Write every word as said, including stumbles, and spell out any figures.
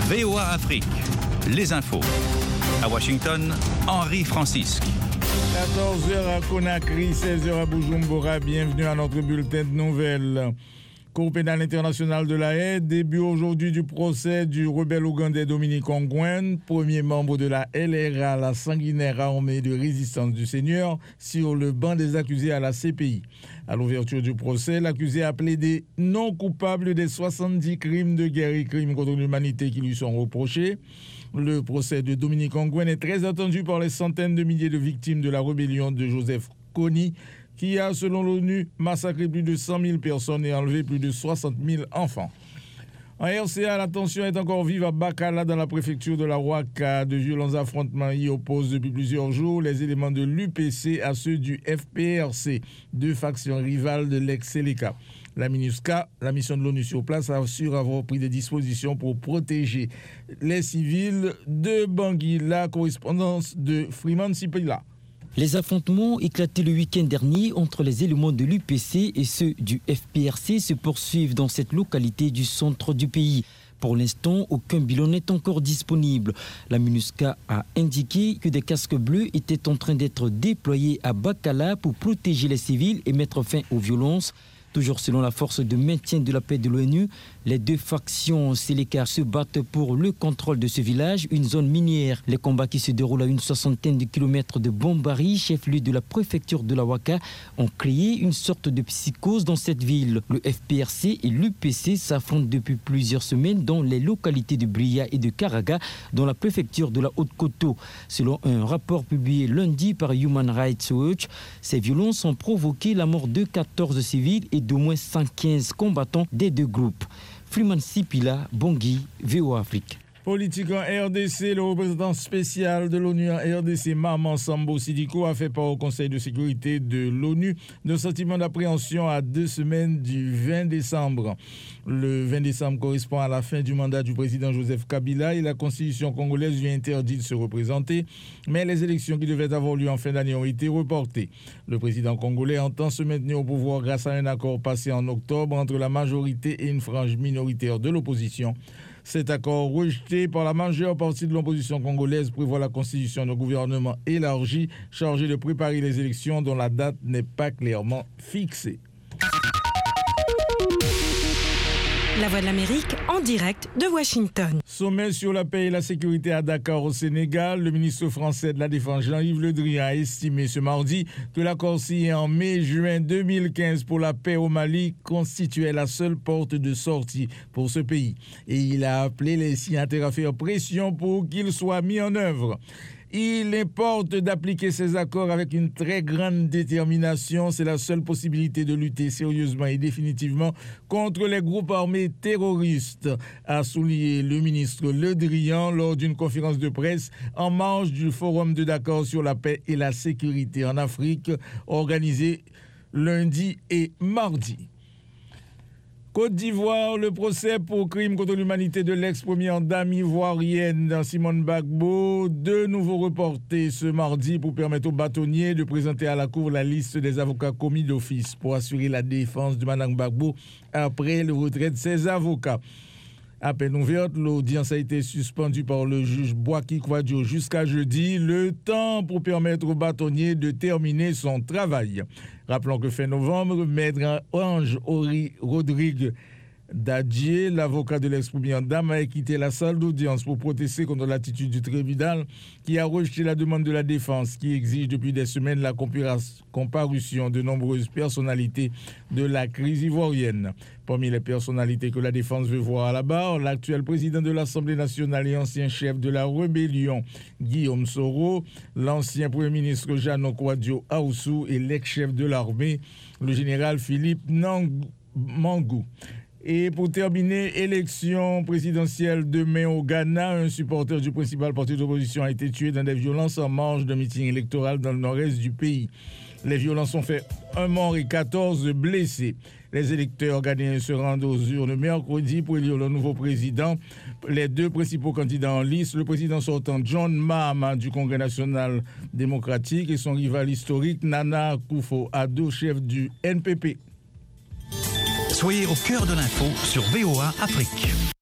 V O A Afrique, les infos. À Washington, Henri Francisque. quatorze heures à Conakry, seize heures à Bujumbura. Bienvenue à notre bulletin de nouvelles. Cour pénale internationale de la Haye, début aujourd'hui du procès du rebelle ougandais Dominique Ongwen, premier membre de la L R A, la sanguinaire armée de résistance du Seigneur, sur le banc des accusés à la C P I. À l'ouverture du procès, l'accusé a plaidé non coupable des soixante-dix crimes de guerre et crimes contre l'humanité qui lui sont reprochés. Le procès de Dominique Ongwen est très attendu par les centaines de milliers de victimes de la rébellion de Joseph Kony, qui a, selon l'ONU, massacré plus de cent mille personnes et enlevé plus de soixante mille enfants. En R C A, la tension est encore vive à Bakala, dans la préfecture de la Ouaka. De violents affrontements y opposent depuis plusieurs jours les éléments de l'U P C à ceux du F P R C, deux factions rivales de l'ex-Seleka. La MINUSCA, la mission de l'ONU sur place, assure avoir pris des dispositions pour protéger les civils de Bangui. La correspondance de Freeman Sipila. Les affrontements éclatés le week-end dernier entre les éléments de l'U P C et ceux du F P R C se poursuivent dans cette localité du centre du pays. Pour l'instant, aucun bilan n'est encore disponible. La MINUSCA a indiqué que des casques bleus étaient en train d'être déployés à Bakala pour protéger les civils et mettre fin aux violences. Toujours selon la force de maintien de la paix de l'ONU, les deux factions Seleka se battent pour le contrôle de ce village, une zone minière. Les combats qui se déroulent à une soixantaine de kilomètres de Bombari, chef-lieu de la préfecture de la Ouaka, ont créé une sorte de psychose dans cette ville. Le F P R C et l'U P C s'affrontent depuis plusieurs semaines dans les localités de Bria et de Karaga, dans la préfecture de la Haute-Koto. Selon un rapport publié lundi par Human Rights Watch, ces violences ont provoqué la mort de quatorze civils et d'au moins cent quinze combattants des deux groupes. Freeman Sipila, Bangui, V O A Afrique. Politique en R D C, le représentant spécial de l'ONU en R D C, Maman Sambo Sidiko, a fait part au Conseil de sécurité de l'ONU d'un sentiment d'appréhension à deux semaines du vingt décembre. Le vingt décembre correspond à la fin du mandat du président Joseph Kabila et la constitution congolaise lui interdit de se représenter, mais les élections qui devaient avoir lieu en fin d'année ont été reportées. Le président congolais entend se maintenir au pouvoir grâce à un accord passé en octobre entre la majorité et une frange minoritaire de l'opposition. Cet accord, rejeté par la majeure partie de l'opposition congolaise, prévoit la constitution d'un gouvernement élargi chargé de préparer les élections dont la date n'est pas clairement fixée. La Voix de l'Amérique en direct de Washington. Sommet sur la paix et la sécurité à Dakar au Sénégal. Le ministre français de la Défense Jean-Yves Le Drian a estimé ce mardi que l'accord signé en mai-juin deux mille quinze pour la paix au Mali constituait la seule porte de sortie pour ce pays. Et il a appelé les signataires à faire pression pour qu'il soit mis en œuvre. Il importe d'appliquer ces accords avec une très grande détermination. C'est la seule possibilité de lutter sérieusement et définitivement contre les groupes armés terroristes, a souligné le ministre Le Drian lors d'une conférence de presse en marge du Forum de Dakar sur la paix et la sécurité en Afrique, organisé lundi et mardi. Côte d'Ivoire, le procès pour crime contre l'humanité de l'ex-première dame ivoirienne Simone Gbagbo, de nouveau reporté ce mardi pour permettre aux bâtonniers de présenter à la Cour la liste des avocats commis d'office pour assurer la défense de Mme Gbagbo après le retrait de ses avocats. À peine ouverte, l'audience a été suspendue par le juge Boaki Kouadio jusqu'à jeudi, le temps pour permettre aux bâtonniers de terminer son travail. Rappelons que fin novembre, Maître Ange Ori Rodrigue Dadjié, l'avocat de l'ex-première dame, a quitté la salle d'audience pour protester contre l'attitude du tribunal qui a rejeté la demande de la défense qui exige depuis des semaines la comparution de nombreuses personnalités de la crise ivoirienne. Parmi les personnalités que la défense veut voir à la barre, l'actuel président de l'Assemblée nationale et ancien chef de la rébellion, Guillaume Soro, l'ancien premier ministre Jeannot Kouadio Aoussou et l'ex-chef de l'armée, le général Philippe Mangou. Et pour terminer, élection présidentielle demain au Ghana, un supporter du principal parti d'opposition a été tué dans des violences en marge d'un meeting électoral dans le nord-est du pays. Les violences ont fait un mort et quatorze blessés. Les électeurs ghanéens se rendent aux urnes mercredi pour élire le nouveau président. Les deux principaux candidats en lice, le président sortant John Mahama du Congrès national démocratique et son rival historique Nana Akufo-Addo, chef du N P P. Soyez au cœur de l'info sur V O A Afrique.